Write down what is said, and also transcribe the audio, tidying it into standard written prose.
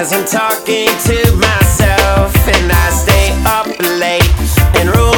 as I'm talking to myself, and I stay up late and roll